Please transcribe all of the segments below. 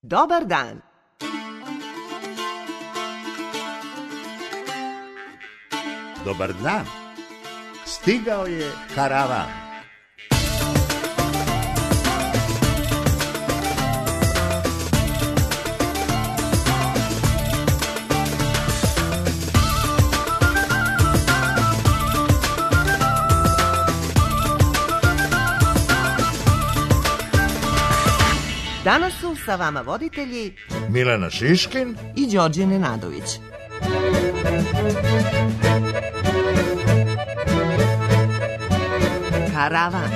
Dobar dan. Dobar dan. Stigao je karavan. Danas su sa vama voditelji Milena Šiškin i Đorđe Nenadović. Karavan.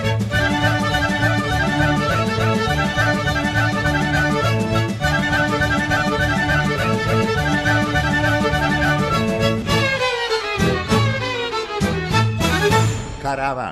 Karavan.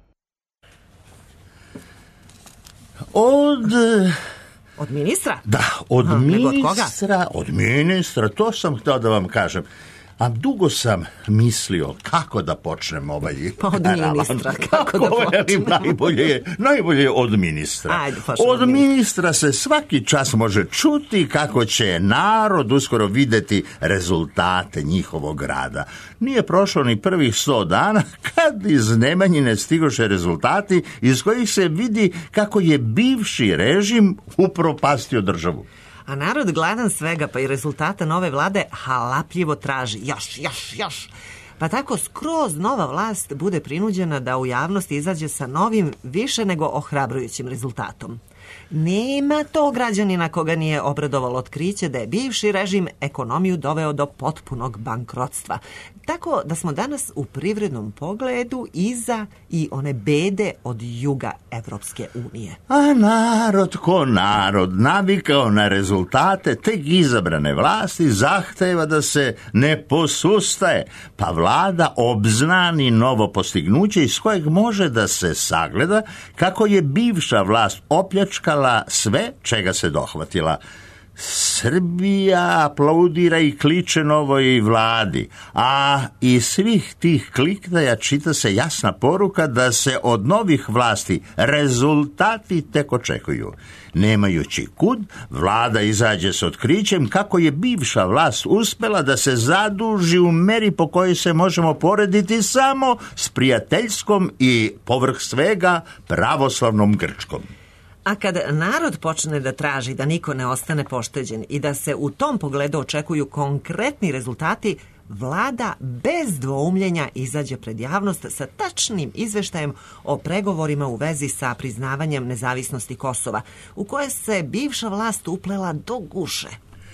Od ministra? Da, od Aha, ministra, od ministra, to sam htio da vam kažem. A dugo sam mislio kako da počnem ovaj Pa od karavan. ministra, kako da počnem? Najbolje je od ministra. Ajde, od ministra se svaki čas može čuti kako će narod uskoro vidjeti rezultate njihovog rada. Nije prošlo ni prvih 100 dana kad iz Nemanjine stigoše rezultati iz kojih se vidi kako je bivši režim upropastio državu. A narod gladan svega, pa i rezultata nove vlade halapljivo traži. Još. Pa tako skroz nova vlast bude prinuđena da u javnosti izađe sa novim, više nego ohrabrujućim rezultatom. Nema to građanina koga nije obradovalo otkriće da je bivši režim ekonomiju doveo do potpunog bankrotstva. Tako da smo danas u privrednom pogledu iza i one bede od juga Evropske unije. A narod ko narod, navikao na rezultate tek izabrane vlasti, zahteva da se ne posustaje, pa vlada obznani novo postignuće iz kojeg može da se sagleda kako je bivša vlast opljačkala sve čega se dohvatila. Srbija aplaudira i kliče novoj vladi, a iz svih tih kliktaja čita se jasna poruka da se od novih vlasti rezultati tek očekuju. Nemajući kud, vlada izađe s otkrićem kako je bivša vlast uspela da se zaduži u meri po kojoj se možemo porediti samo s prijateljskom i povrh svega pravoslavnom Grčkom. A kad narod počne da traži da niko ne ostane pošteđen i da se u tom pogledu očekuju konkretni rezultati, vlada bez dvoumljenja izađe pred javnost sa tačnim izveštajem o pregovorima u vezi sa priznavanjem nezavisnosti Kosova, u koje se bivša vlast uplela do guše.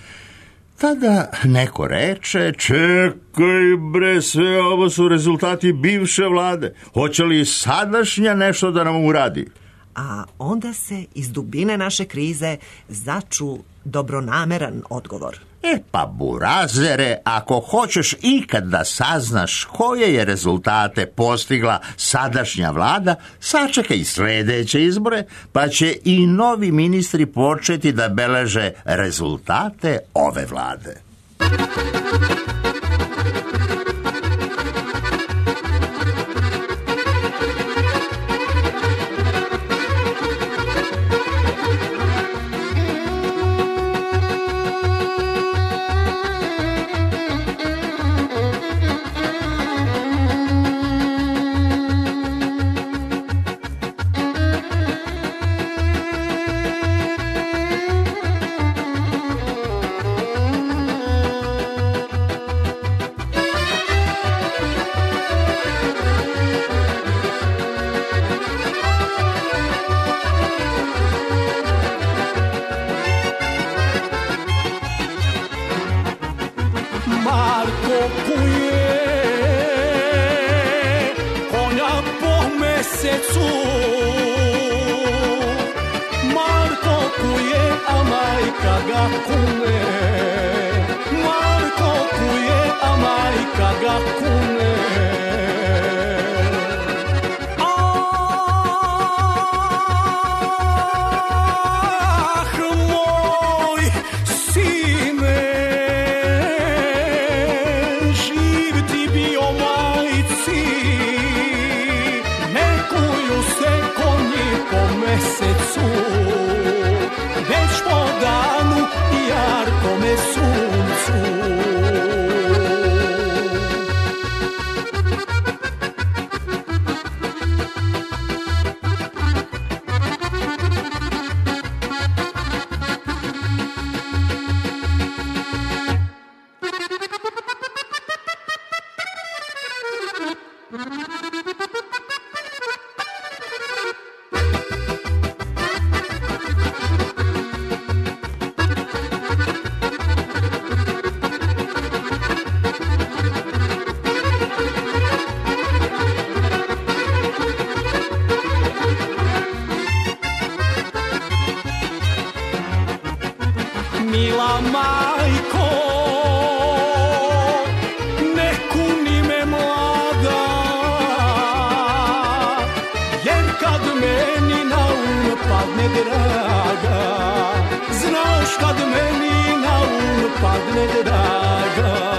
Tada neko reče, čekaj bre, sve ovo su rezultati bivše vlade. Hoće li sadašnja nešto da nam uradi? A onda se iz dubine naše krize začu dobronameran odgovor. Pa burazere, ako hoćeš ikad da saznaš koje je rezultate postigla sadašnja vlada, sačekaj sljedeće izbore, pa će i novi ministri početi da beleže rezultate ove vlade. Već po danu mila majko, ne kuni me mlada, jer kad meni na um padne draga, znaš kad meni na um padne draga,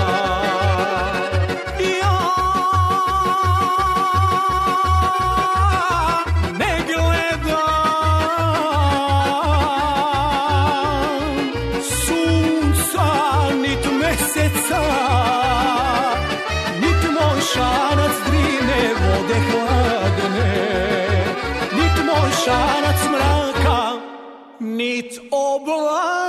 nit moj šanac drine vode hladne, nit moj šanac mraka, nit oblaka.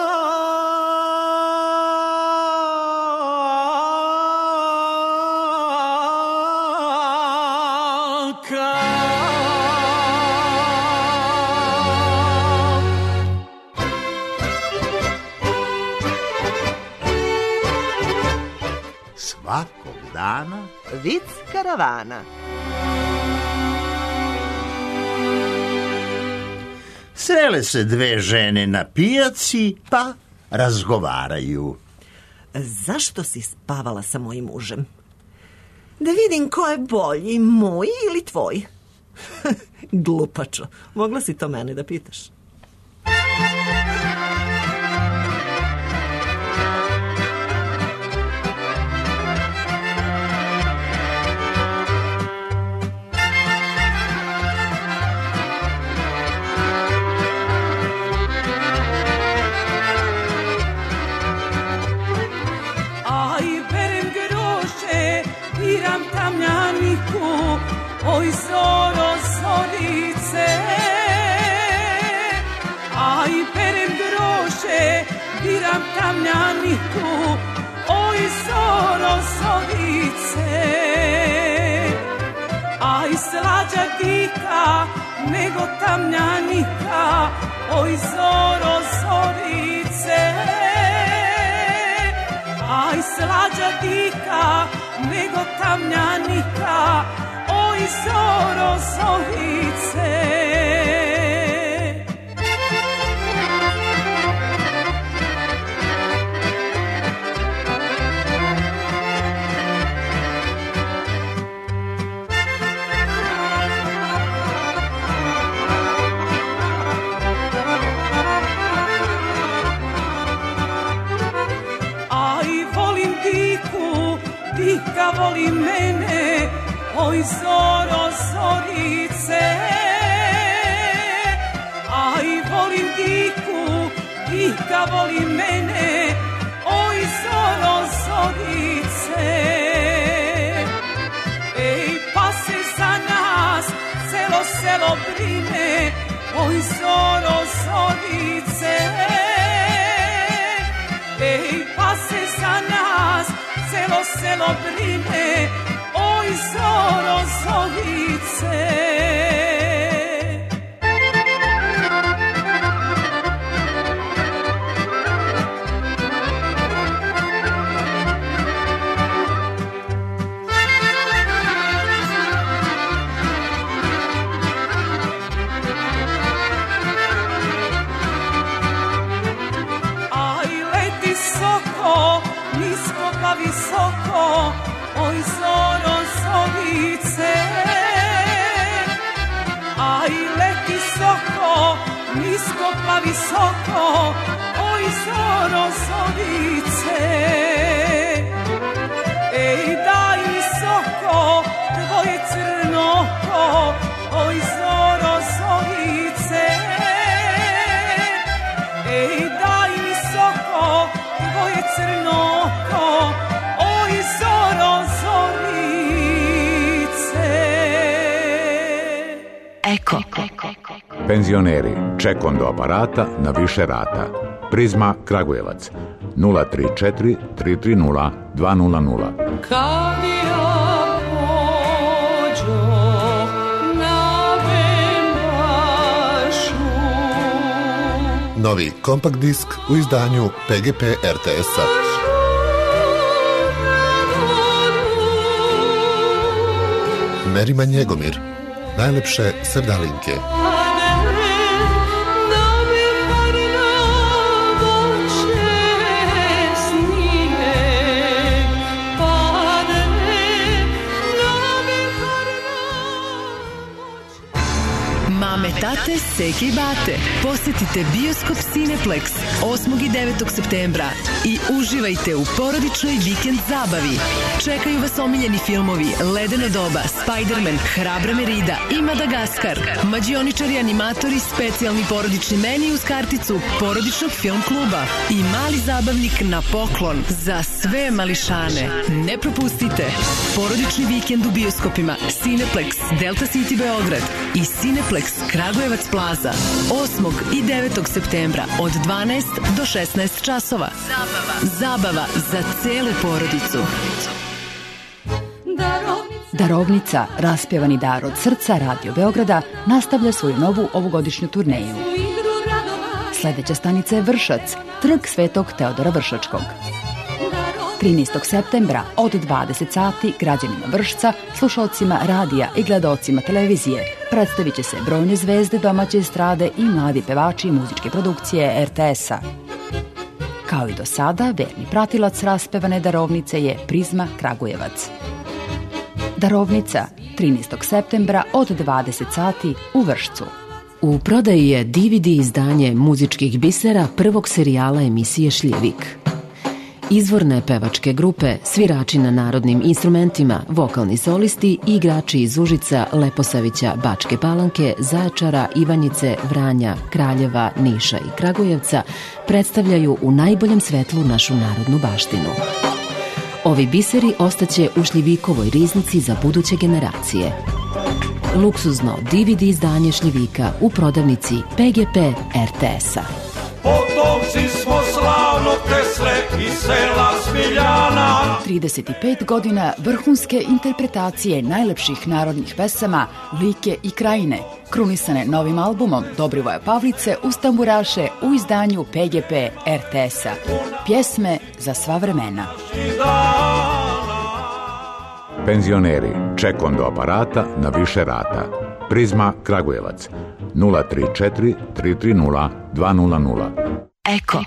Svakog dana Vic karavana. srele se dve žene na pijaci, pa razgovaraju. Zašto si spavala sa mojim mužem? Da vidim ko je bolji, moj ili tvoj. Glupačo, mogla si to mene da pitaš. Oj zoro zorice, aj perem groše, biram tamjaniku, oj zoro zorice, aj slađa dika nego tamjanika, oj zoro zorice, aj slađa dika nego tamjanika, oj zoro zorice. Aj volim diku, dika voli mene, oj zoro zorice, aj volim diku, dika voli mene, oj zoro zorice. Ej, pa se za nas celo selo brine, oj zoro zorice. Ej, pa se za nas celo selo brine, oj zoro zorice. Aj leti soko, nisko pa visoko, oj zoro zorice. Aj leti soko, nisko pa visoko, oj zoro zorice. Ej, daj mi soko, tvoje crno oko, oj zoro zorice. Ej, daj mi soko, tvoje crno oko, oj zoro zorice. Eko. Penzioneri, ček do aparata na više rata. Prizma Kragujevac 034 330 200. Kad ja pođo na vendašu. Novi kompakt disk u izdanju PGP RTS-a. Merima Njegomir, najlepše sevdalinke. Ulice Seke i Bate. Posetite Bioskop Cineplex 8. i 9. septembra i uživajte u porodičnoj vikend zabavi. Čekaju vas omiljeni filmovi Ledeno doba, Spider-Man, Hrabra Merida i Madagaskar. Mađioničari animatori, specijalni porodični meni uz karticu porodičnog film kluba i mali zabavnik na poklon za sve mališane. Ne propustite porodični vikend u bioskopima Cineplex Delta City Beograd i Cineplex Kragujevac Plaza 8. i 9. septembra od 12 do 16 časova. Zabava za celu porodicu. Darovnica, raspjevani dar od srca Radio Beograda, nastavlja svoju novu ovogodišnju turneju. Sljedeća stanica je Vršac, trg Svetog Teodora Vršačkog. 13. septembra od 20 sati građanima Vršca, slušalcima radija i gledaocima televizije predstavit će se brojne zvezde domaće estrade i mladi pevači i muzičke produkcije RTS-a. Kao i do sada, verni pratilac raspevane darovnice je Prizma Kragujevac. Darovnica, 13. septembra od 20 sati u Vršcu. U prodaji je DVD izdanje muzičkih bisera prvog serijala emisije Šljivik. Izvorne pevačke grupe, svirači na narodnim instrumentima, vokalni solisti i igrači iz Užica, Leposavića, Bačke Palanke, Zaječara, Ivanjice, Vranja, Kraljeva, Niša i Kragujevca predstavljaju u najboljem svetlu našu narodnu baštinu. Ovi biseri ostaće u Šljivikovoj riznici za buduće generacije. Luksuzno DVD izdanje Šljivika u prodavnici PGP RTS-a. Potomci smo slavnog Tesle i sela Smiljana. 35 godina vrhunske interpretacije najlepših narodnih pesama Like i Krajine, krunisane novim albumom Dobrivoja Pavlice uz tamburaše u izdanju PGP RTS-a. Pjesme za sva vremena. Penzioneri, ček do aparata na više rata. Prizma Kragujevac 034 330 200. Eko.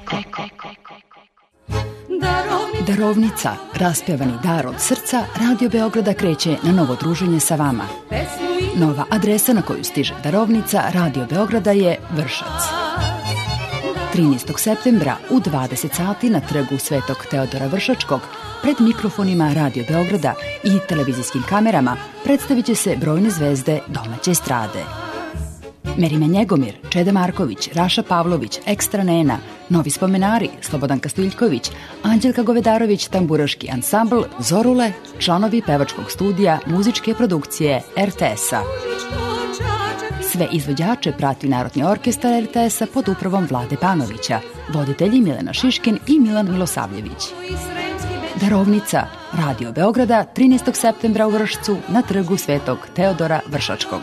Darovnica, raspjevani dar od srca Radio Beograda kreće na novo druženje sa vama. Nova adresa na koju stiže darovnica Radio Beograda je Vršac. 13. septembra u 20 sati na trgu Svetog Teodora Vršačkog pred mikrofonima Radio Beograda i televizijskim kamerama predstavit će se brojne zvezde domaće estrade. Merime Njegomir, Čede Marković, Raša Pavlović, Ekstra Nena, Novi spomenari, Slobodan Kastiljković, Anđelka Govedarović, tamburaški ansambl, Zorule, članovi pevačkog studija muzičke produkcije RTS-a. Sve izvođače prati Narodni orkestar RTS-a pod upravom Vlade Panovića, voditelji Milena Šiškin i Milan Milosavljević. Darovnica, Radio Beograda, 13. septembra u Vršcu na trgu Svetog Teodora Vršačkog.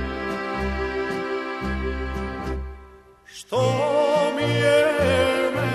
Što mi je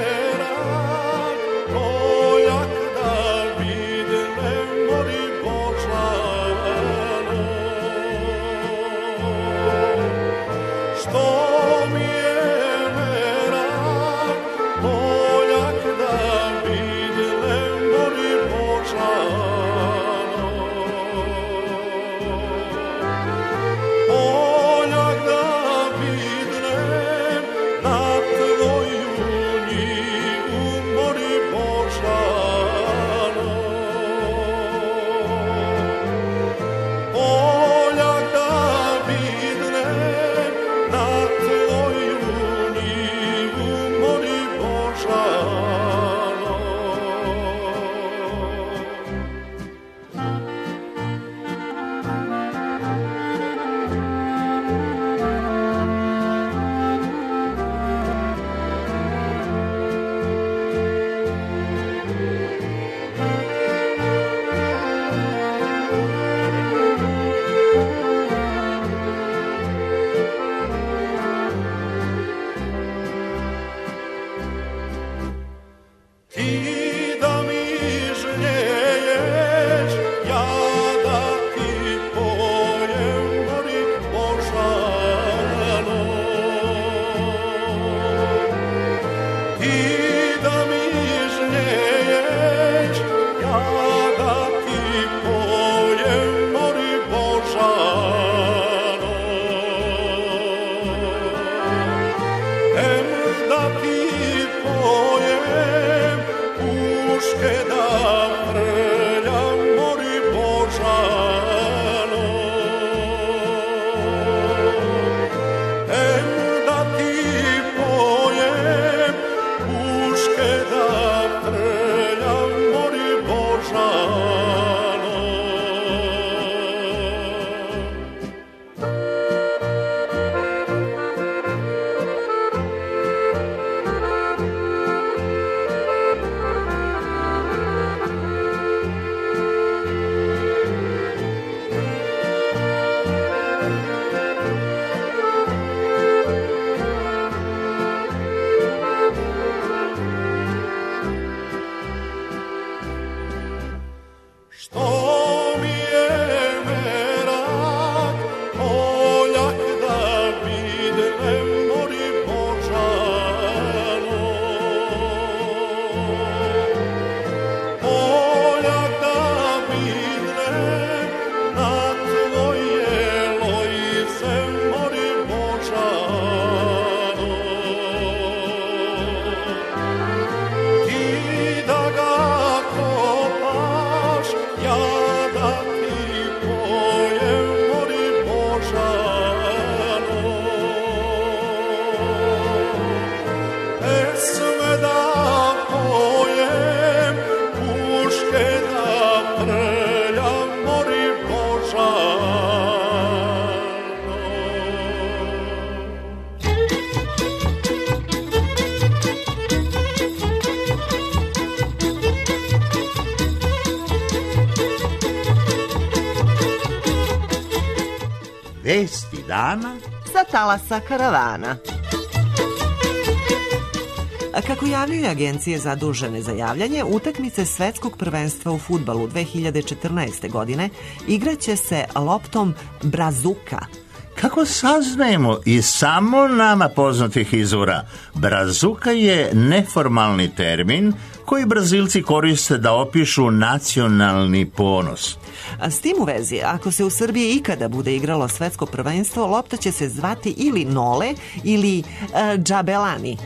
Vesti dana sa talasa karavana. Kako javljaju agencije zadužene za javljanje, utakmice svetskog prvenstva u fudbalu 2014. godine igraće se loptom brazuka. Kako saznajemo iz samo nama poznatih izvora, brazuka je neformalni termin koji Brazilci koriste da opišu nacionalni ponos. A s tim u vezi, ako se u Srbiji ikada bude igralo svetsko prvenstvo, lopta će se zvati ili Nole ili Džabelani.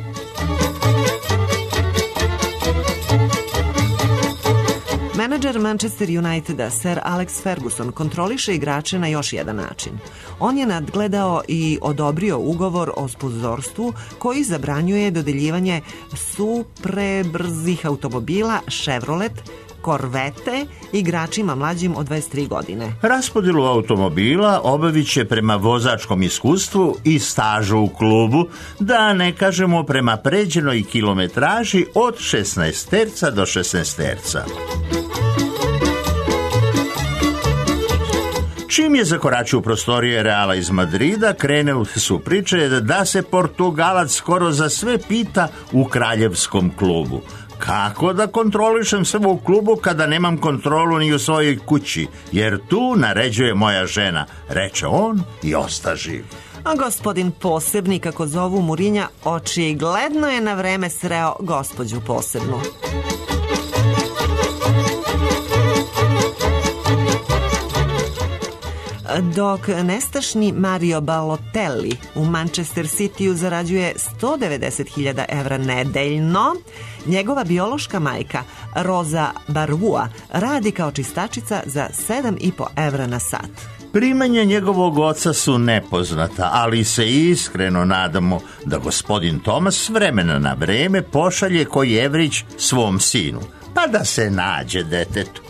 Menadžer Manchester Uniteda, Sir Alex Ferguson, kontroliše igrače na još jedan način. On je nadgledao i odobrio ugovor o sponzorstvu koji zabranjuje dodeljivanje suprebrzih automobila Chevrolet, Korvete igračima mlađim od 23 godine. Raspodelu automobila obavit će prema vozačkom iskustvu i stažu u klubu, da ne kažemo prema pređenoj kilometraži od 16 do 16. Čim je zakoračio u prostorije Reala iz Madrida, krenule su priče da se Portugalac skoro za sve pita u kraljevskom klubu. Kako da kontrolišem sve u klubu kada nemam kontrolu ni u svojoj kući, jer tu naređuje moja žena, reče on i osta živ. A gospodin Posebni, kako zovu Murinja, očigledno je na vreme sreo gospođu Posebnu. Dok nestašni Mario Balotelli u Manchester Cityu zarađuje 190.000 evra nedeljno, njegova biološka majka Rosa Barua radi kao čistačica za 7,5 evra na sat. Primanja njegovog oca su nepoznata, ali se iskreno nadamo da gospodin Tomas s vremena na vreme pošalje koji evrić svom sinu, pa da se nađe detetu.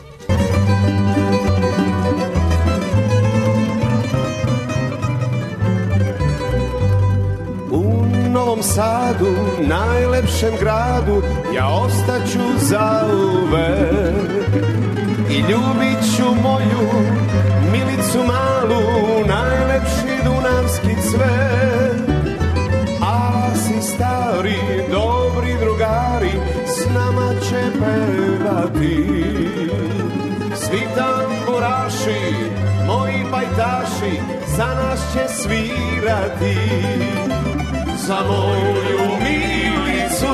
Novom Sadu, najlepšem gradu, ja ostaću zauvek i ljubit ću moju Milicu malu, najlepši dunavski cvet. A si stari, dobri drugari, s nama će pevati. Svi tamburaši, moji pajtaši, za nas će svirati. Za moju Milicu,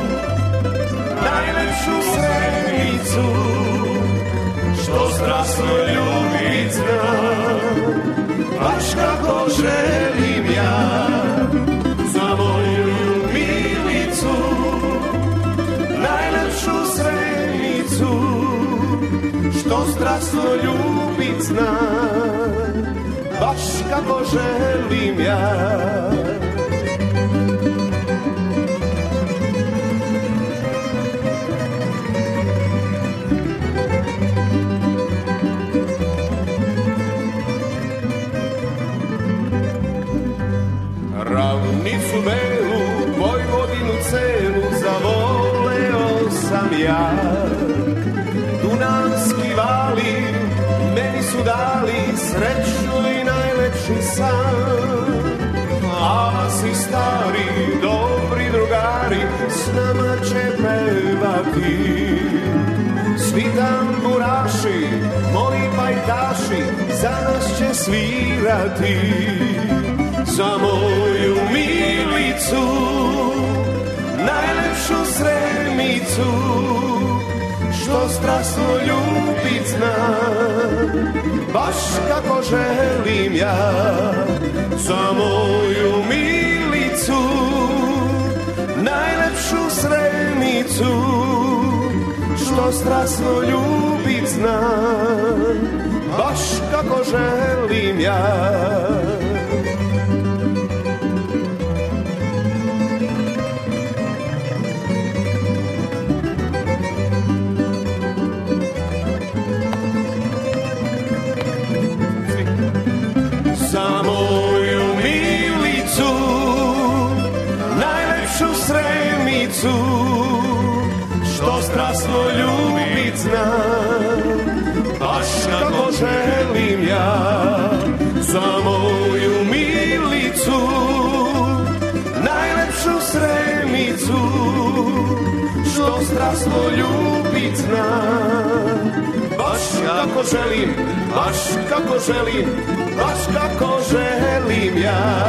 najlepšu sredicu, što strasno ljubit zna, baš kako želim ja. Za moju Milicu, najlepšu sredicu, što strasno ljubit zna, baš kako želim ja. Ravnicu belu, Vojvodinu celu, zavoleo sam ja. Dunavski vali, meni su dali sreću i najlepši san. A si stari, dobri drugari, s nama će pevati. Svi tamburaši, moji pajtaši, za nas će svirati. Za moju Milicu, najlepšu sremicu, što strasno ljubit zna, baš kako želim ja. Za moju Milicu, najlepšu sremicu, što strasno ljubit zna, baš kako želim ja. Za moju Milicu, najlepšu sremicu, što strasno ljubit zna, baš kako želim ja. Za moju strasno ljubit znam. Baš kako želim, baš kako želim, baš kako želim ja.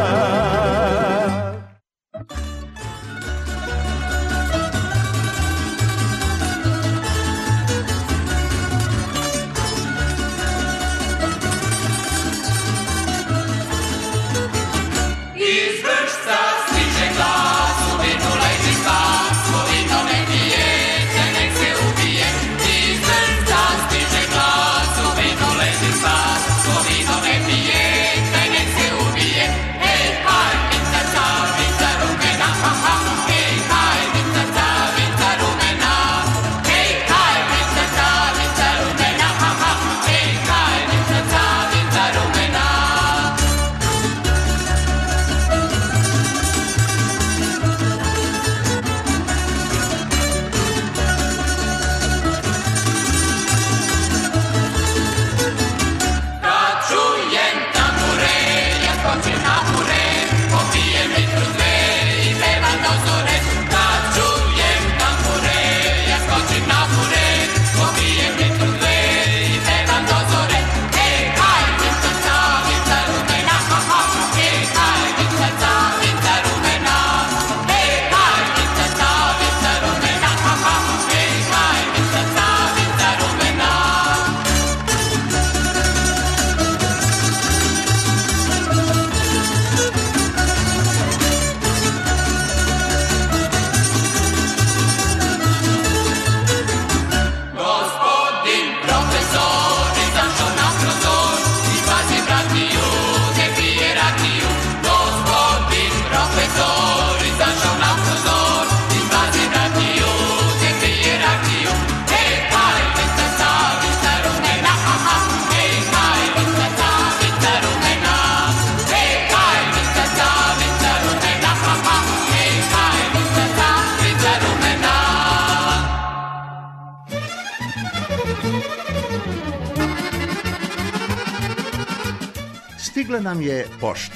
Stigla nam je pošta.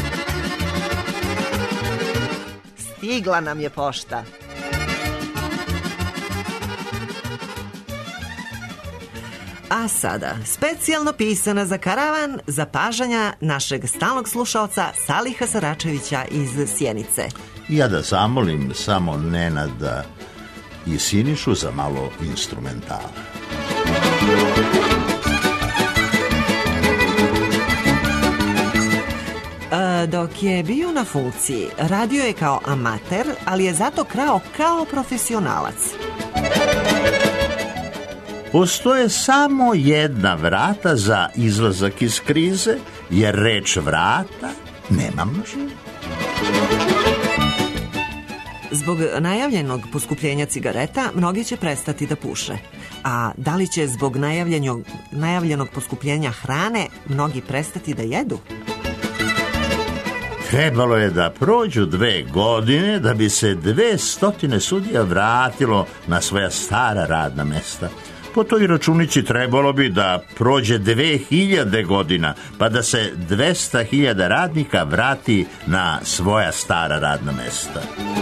Stigla nam je pošta. A sada, specijalno pisana za karavan zapažanja našeg stalnog slušaoca Saliha Saračevića iz Sjenice. Ja da zamolim samo Nenada i Sinišu za malo instrumentala. Dok je bio na funkciji, radio je kao amater, ali je zato krao kao profesionalac. Postoje samo jedna vrata za izlazak iz krize, jer reč vrata nema množine. Zbog najavljenog poskupljenja cigareta, mnogi će prestati da puše. A da li će zbog najavljenog poskupljenja hrane mnogi prestati da jedu? Trebalo je da prođu 2 godine da bi se 200 sudija vratilo na svoja stara radna mesta. Po toj računici trebalo bi da prođe 2000 godina, pa da se 200.000 radnika vrati na svoja stara radna mesta.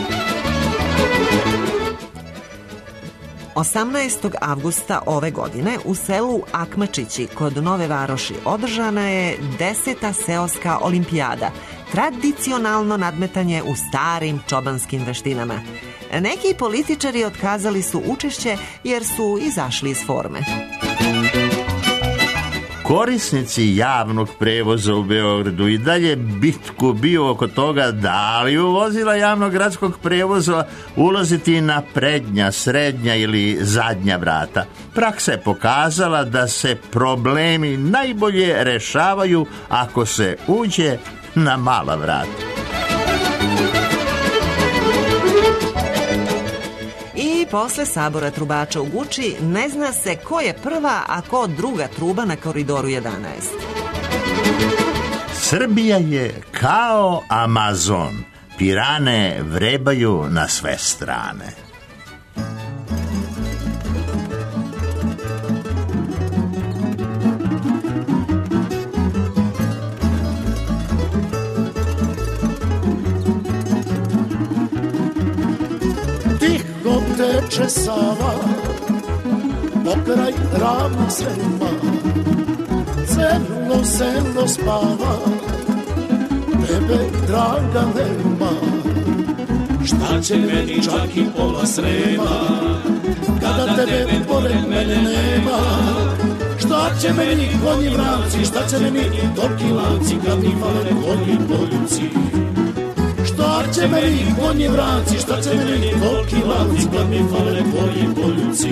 18. avgusta ove godine u selu Akmačići kod Nove Varoši održana je 10. seoska olimpijada, tradicionalno nadmetanje u starim čobanskim veštinama. Neki političari otkazali su učešće jer su izašli iz forme. Korisnici javnog prevoza u Beogradu i dalje bitku bio oko toga da li u vozila javnog gradskog prevoza ulaziti na prednja, srednja ili zadnja vrata. Praksa je pokazala da se problemi najbolje rešavaju ako se uđe na mala vrata. I posle sabora trubača u Guči ne zna se ko je prva, a ko druga truba na Koridoru 11. Srbija je kao Amazon. Pirane vrebaju na sve strane. Tiho te teče Sava, pokraj ravnog Srema, crno selo spava, tebe draga nema. Šta će meni čak i pola Srema, kada tebe pored mene nema? Šta će meni konji vranci, šta će meni tolki lanci, kad mi fale tvoji poljuci? Šta će meni konji vranci, šta će meni tolki lanci, kad mi fale tvoji poljuci?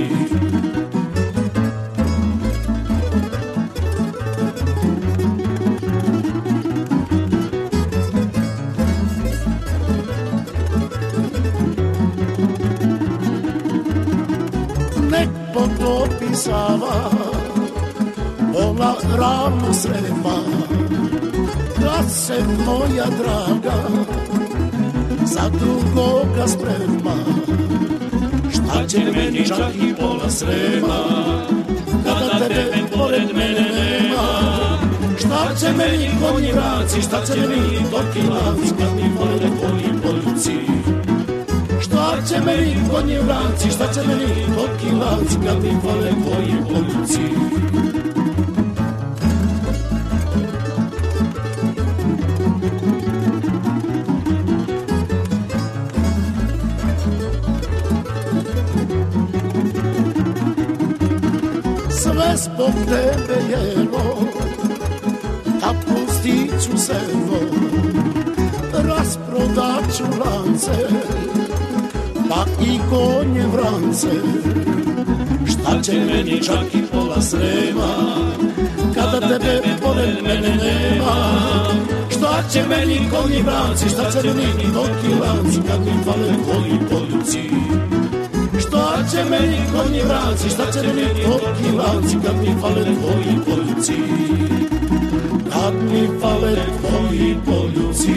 Nek potopi Sava pola ravnog Srema, kad se moja draga za drugoga sprema. Šta će meni čak i pola Srema, kada tebe pored mene nema? Šta će meni konji vranci, šta će meni tolki lanci, kad mi fale tvoji poljuci? Šta će meni konji vranci, šta će meni tolki lanci, kad mi fale tvoji poljuci? Sve zbog tebe jelo, a pustiću selo, rasprodaću lance, pa i konje vrance. Šta će meni čak i pola Srema, kada tebe pored mene nema? Šta će meni konji vranci, šta će meni tolki lanci, kad mi fale tvoji poljuci? Šta će meni konji vranci, šta će meni tolki lanci, kad mi fale tvoji poljuci? Kad mi fale tvoji poljuci?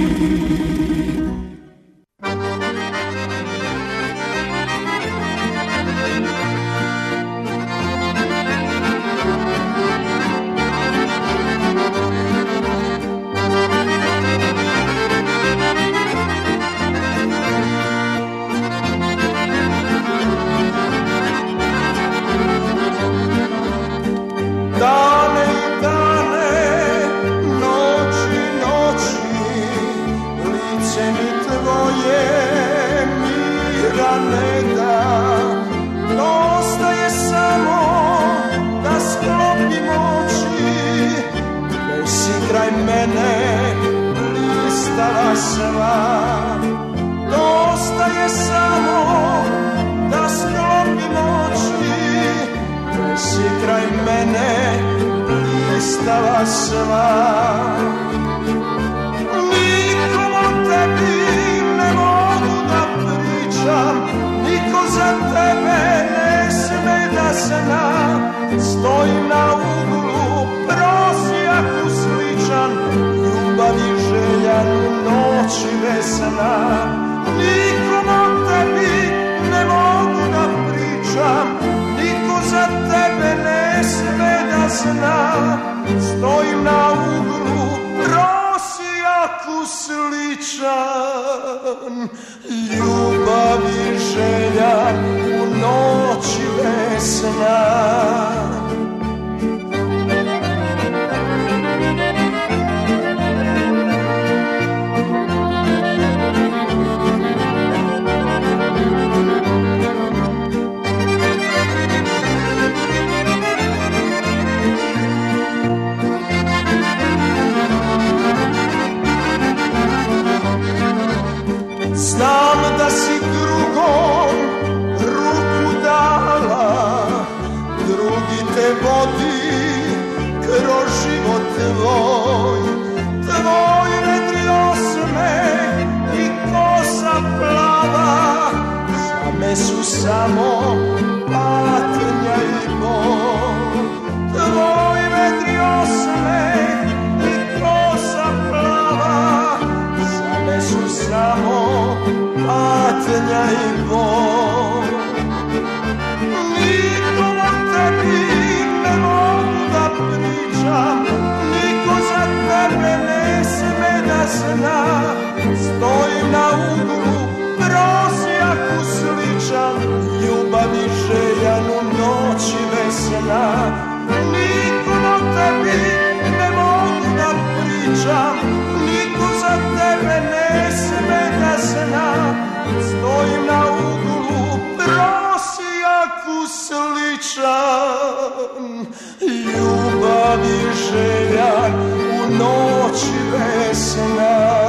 Stojim na uglu, prosjaku sličan, ljubav i želja u noći bez sna. Znam da si drugom ruku dala, drugom želja u noći bez sna.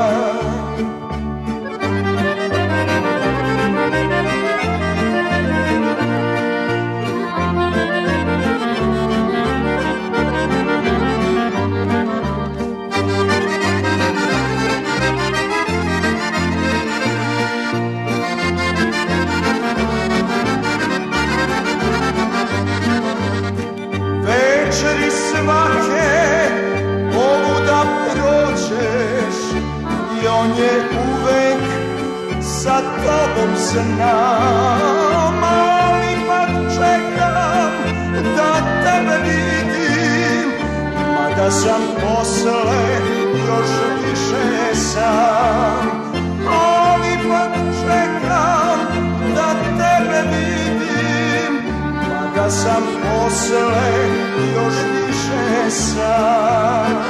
Večeri svake povuda prođeš i on je uvek sa tobom znam, ali pak čekam da tebe vidim, mada sam posle još više sam, ali pak čekam da tebe vidim, mada sam posle još više sam.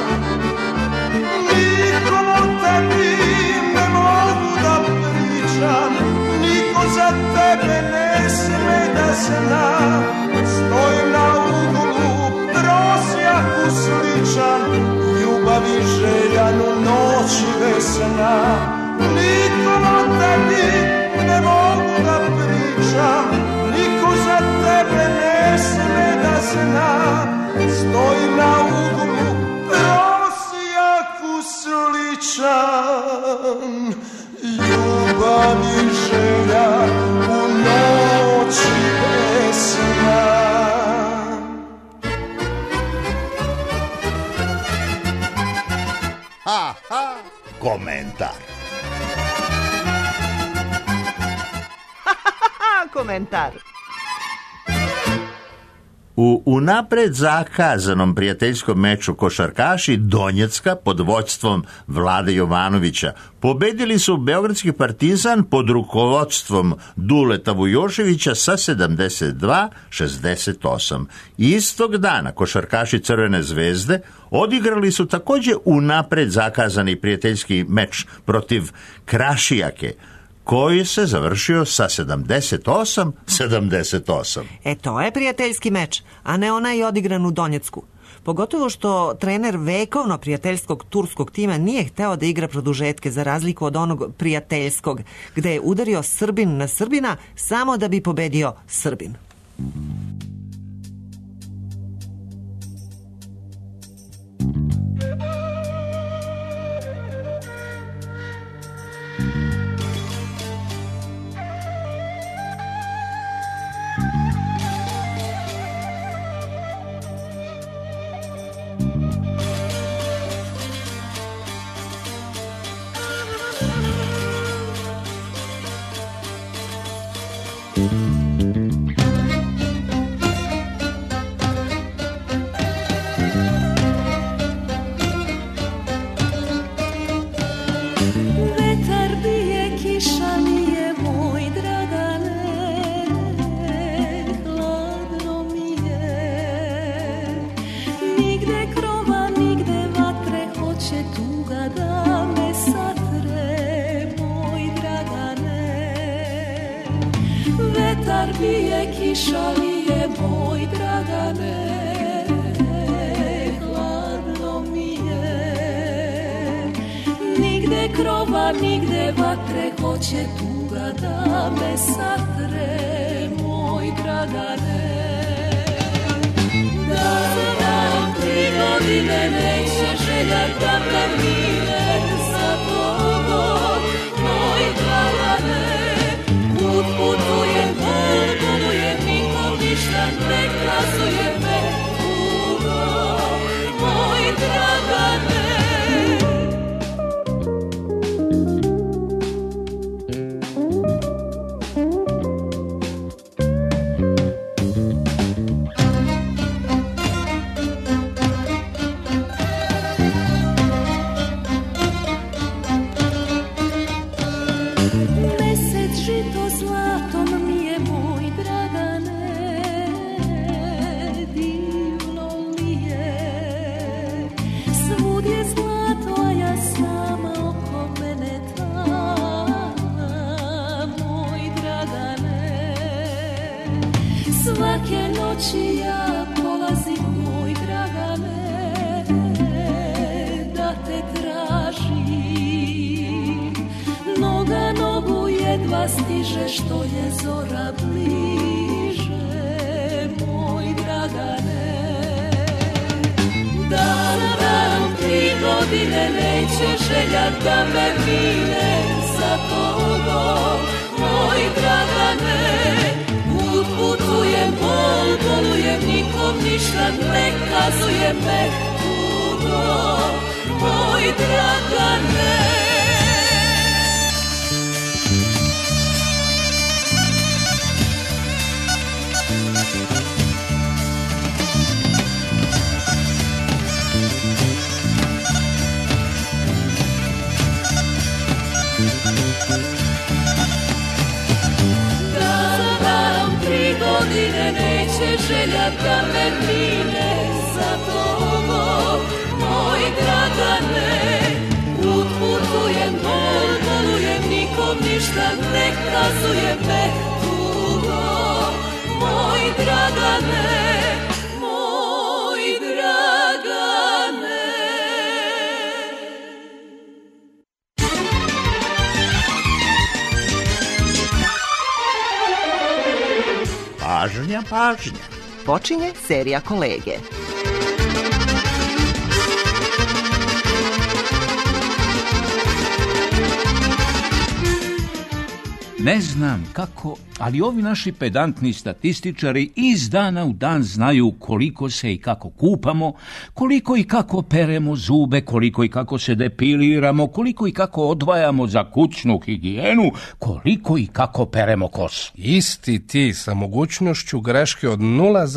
Nikom o tebi ne mogu da pričam, niko za tebe ne sme da zna. Stojim na uglu, prosjaku sličan, ljubavi željan u noći bez sna. Nikom o tebi ne mogu da pričam, niko za tebe ne sme da zna. Stojim na uglu, prosjaku sličan, ljubav i želja u noći bez sna. Komentar. Komentar. U unapred zakazanom prijateljskom meču košarkaši Donjecka pod vođstvom Vlade Jovanovića pobedili su beogradski Partizan pod rukovodstvom Duleta Vujoševića sa 72-68. Istog dana košarkaši Crvene zvezde odigrali su također unapred zakazani prijateljski meč protiv Krašijake, koji se završio sa 78-78. To je prijateljski meč, a ne onaj odigran u Donjecku. Pogotovo što trener vekovno prijateljskog turskog tima nije hteo da igra produžetke za razliku od onog prijateljskog, gde je udario Srbin na Srbina samo da bi pobedio Srbin. Vetar bije, kiša nije, moj Dragane, hladno mi je. Nigde krova, nigde vatre, hoće tuga da me satre, moj Dragane. Vetar bije, kiša nije, moj Dragane, nigde krova, nigde vatre, hoće tuga da me satre, moj Dragane. Da nam 3 godine neće želja da me mire za tobom, moj Dragane. Put putujem, putujem, nikom ništa ne kazuje me tugom, moj Dragane. Svake noći ja polazim, moj Dragane, neba stiže, što je zora bliže, moj Dragane. Dan, 3 godine neće želja da me mine za tobom, moj Dragane. Putujem, bolujem, nikom ništa ne kazujem, me tugo, moj Dragane. Godine neće želja da me mine za tobom, moj Dragane. Putujem, bolujem, nikom ništa ne kazujem, me tugo, moj Dragane, moj Dragane. Pažnja, pažnja. Počinje serija Kolege. Ne znam kako, ali ovi naši pedantni statističari iz dana u dan znaju koliko se i kako kupamo, koliko i kako peremo zube, koliko i kako se depiliramo, koliko i kako odvajamo za kućnu higijenu, koliko i kako peremo kosu. Isti ti sa mogućnošću greške od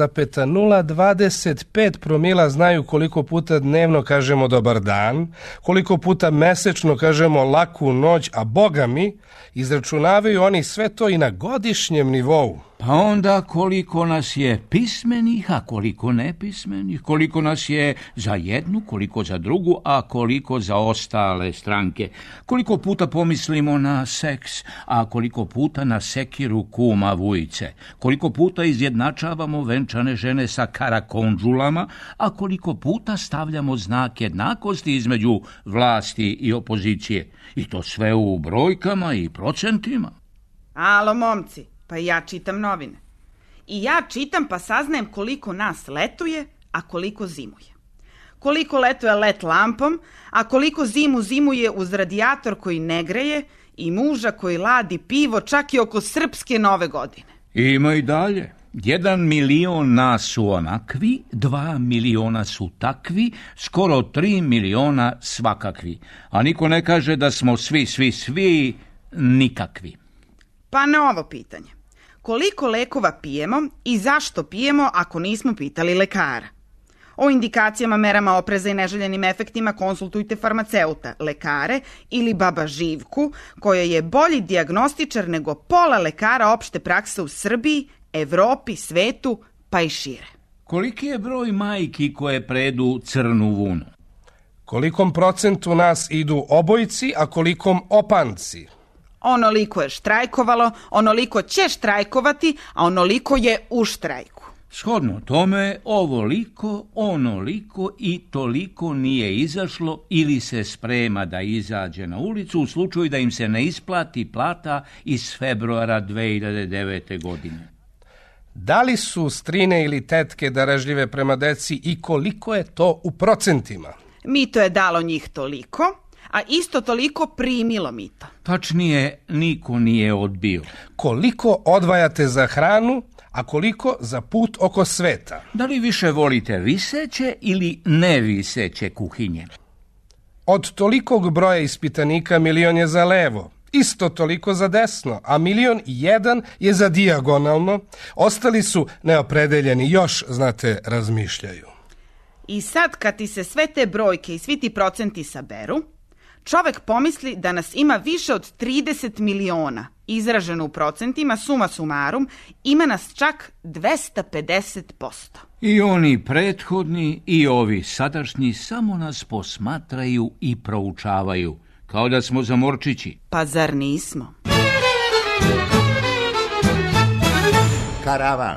0,025 promila znaju koliko puta dnevno kažemo dobar dan, koliko puta mesečno kažemo laku noć, a Boga mi, izračunavaju oni sve to i na godišnjem nivou. Pa onda koliko nas je pismenih, a koliko nepismenih, koliko nas je za jednu, koliko za drugu, a koliko za ostale stranke. Koliko puta pomislimo na seks, a koliko puta na sekiru kuma Vujice. Koliko puta izjednačavamo venčane žene sa karakondžulama, a koliko puta stavljamo znak jednakosti između vlasti i opozicije. I to sve u brojkama i procentima. Alo, momci, pa ja čitam novine. I ja čitam pa saznajem koliko nas letuje, a koliko zimuje. Koliko letuje let lampom, a koliko zimu zimuje uz radijator koji ne greje i muža koji ladi pivo čak i oko srpske nove godine. Ima i dalje. 1 milion nas su onakvi, 2 miliona su takvi, skoro 3 miliona svakakvi. A niko ne kaže da smo svi nikakvi. Pa na ovo pitanje. Koliko lekova pijemo i zašto pijemo ako nismo pitali lekara? O indikacijama, merama opreza i neželjenim efektima konsultujte farmaceuta, lekare ili baba Živku, koja je bolji dijagnostičar nego pola lekara opšte prakse u Srbiji, Evropi, svetu, pa i šire. Koliki je broj majki koje predu crnu vunu? Kolikom procentu nas idu obojci, a kolikom opanci? Onoliko je štrajkovalo, onoliko će štrajkovati, a onoliko je u štrajku. Shodno tome, ovoliko, onoliko i toliko nije izašlo ili se sprema da izađe na ulicu u slučaju da im se ne isplati plata iz februara 2009. godine. Da li su strine ili tetke darežljive prema deci i koliko je to u procentima? Mito je dalo njih toliko, a isto toliko primilo mito. Tačnije, niko nije odbio. Koliko odvajate za hranu, a koliko za put oko sveta? Da li više volite viseće ili neviseće kuhinje? Od tolikog broja ispitanika 1 milion je za levo, isto toliko za desno, a 1.001.000 je za dijagonalno. Ostali su neopredeljeni, još, znate, razmišljaju. I sad kad ti se sve te brojke i svi ti procenti saberu, čovek pomisli da nas ima više od 30 miliona. Izraženo u procentima, suma sumarum, ima nas čak 250%. I oni prethodni i ovi sadašnji samo nas posmatraju i proučavaju, kao da smo zamorčići. Pa zar nismo? Karavan.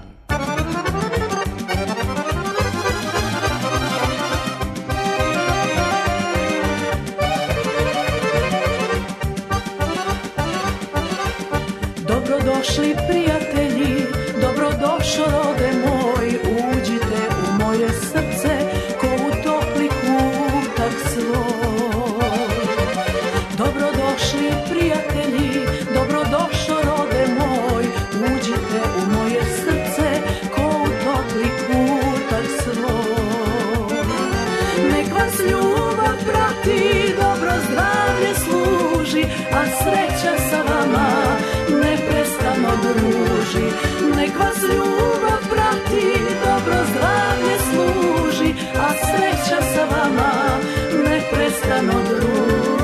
Dobrodošli prijatelji, dobrodošao rode moj, uđite u moje srce ko u topli kutak svoj. Dobrodošli prijatelji, dobrodošao rode moj, uđite u moje srce ko u topli kutak svoj. Nek vas ljubav prati, dobro zdravlje služi, a sreća sa vama neprestano druži. Nek vas ljubav prati, dobro zdravlje služi, a sreća sa vama neprestano druži.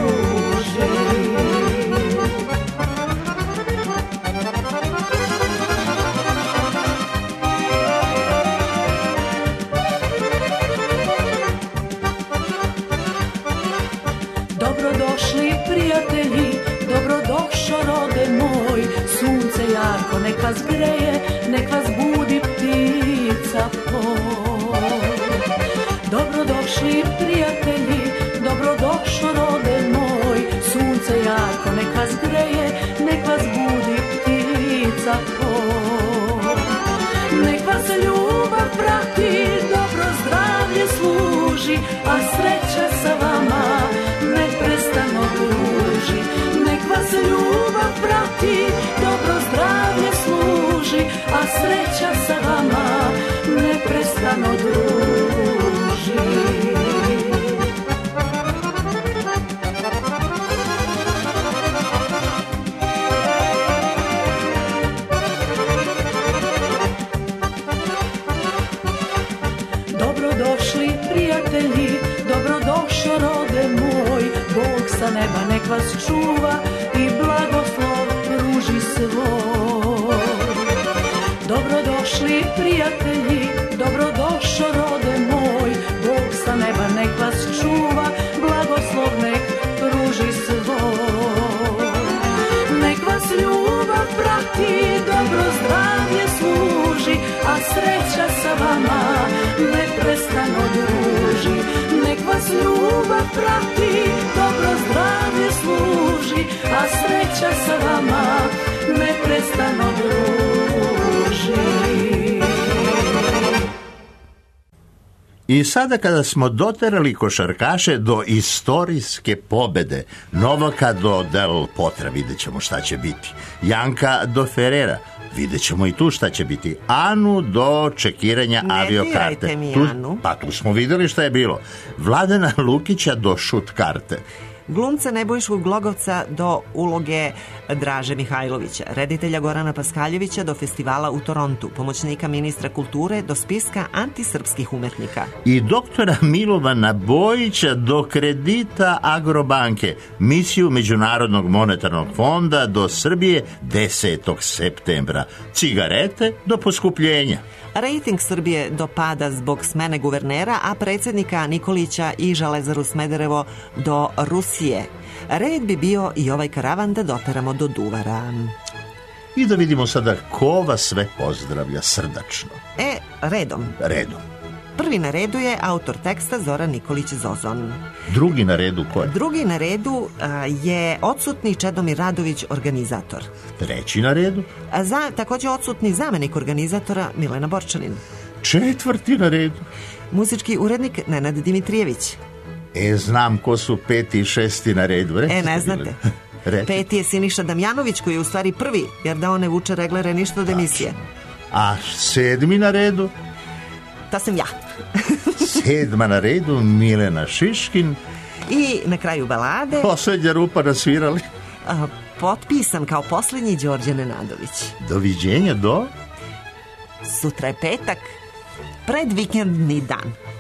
Dobrodošli prijatelji, dobrodošao rode moj, sunce jarko nek vas greje, nek vas budi ptica poj. Dobrodošli prijatelji, dobrodošao rode moj, sunce jarko nek vas greje, nek vas budi ptica poj. Nek vas ljubav prati, dobro zdravlje služi, a sreća sa vama neprestano druži. Nek vas ljubav prati, dobro zdravlje služi, a sreća sa vama neprestano druži. Dobrodošli prijatelji, dobrodošao rode moj, Bog sa neba nek vas čuva i blagoslov pruži svoj. Dobrodošli prijatelji, dobrodošao rode moj, Bog sa neba nek vas čuva, blagoslov nek pruži svoj. Nek vas ljubav prati, dobro zdravlje služi, a sreća sa vama neprestano druži. Nek vas ljubav prati, dobro zdravlje služi, a sreća sa vama neprestano druži. I sada kada smo doterali košarkaše do istorijske pobede, Novaka do Del Potra, vidjet ćemo šta će biti, Janka do Ferrera, vidjet ćemo i tu šta će biti, Anu do čekiranja aviokarte. Ne dirajte mi Anu. Pa tu smo vidjeli šta je bilo. Vladana Lukića do šut karte. Glumca Nebojšu Glogovca do uloge Draže Mihajlovića, reditelja Gorana Paskaljevića do festivala u Torontu, pomoćnika ministra kulture do spiska antisrpskih umetnika. I doktora Milovana Bojića do kredita Agrobanke, misiju Međunarodnog monetarnog fonda do Srbije 10. septembra, cigarete do poskupljenja. Rating Srbije do pada zbog smene guvernera, a predsjednika Nikolića i Železaru Smederevo do Rusije. Red bi bio i ovaj karavan da doteramo do Duvara. I da vidimo sada ko vas sve pozdravlja srdačno. Redom. Prvi na redu je autor teksta Zoran Nikolić Zozon. Drugi na redu ko je? Drugi na redu je odsutni Čedomir Radović, organizator. Treći na redu? Također odsutni zamenik organizatora Milena Borčanin. Četvrti na redu? Muzički urednik Nenad Dimitrijević. Znam ko su peti i šesti na redu. Ne znate. Peti je Siniša Damjanović, koji je u stvari prvi, jer da on ne vuče reglere ništa od emisije. A sedmi na redu? To sam ja. Sedma na redu Milena Šiškin. I na kraju balade Poslednja rupa nasvirali. potpisan kao posljednji Đorđe Nenadović. Doviđenja do? Sutra je petak, predvikendni dan.